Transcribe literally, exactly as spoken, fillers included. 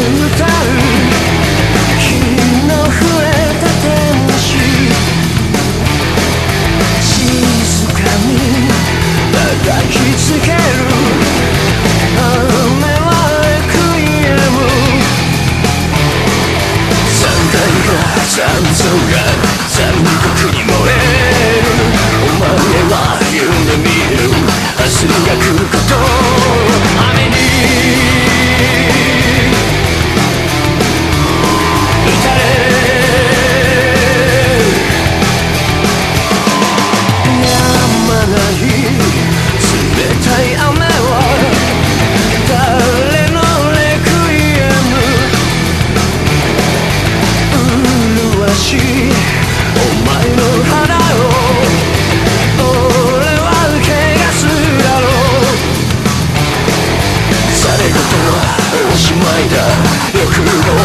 歌う日の触れた天使静かに抱きつける雨はレクイエム三体が残像が残酷に燃えるお前は夢見る明日が来ること雨に打たれ止まない冷たい雨は誰のレクイエム麗しいお前の肌を俺は汚すだろうされごとはおしまいだ欲望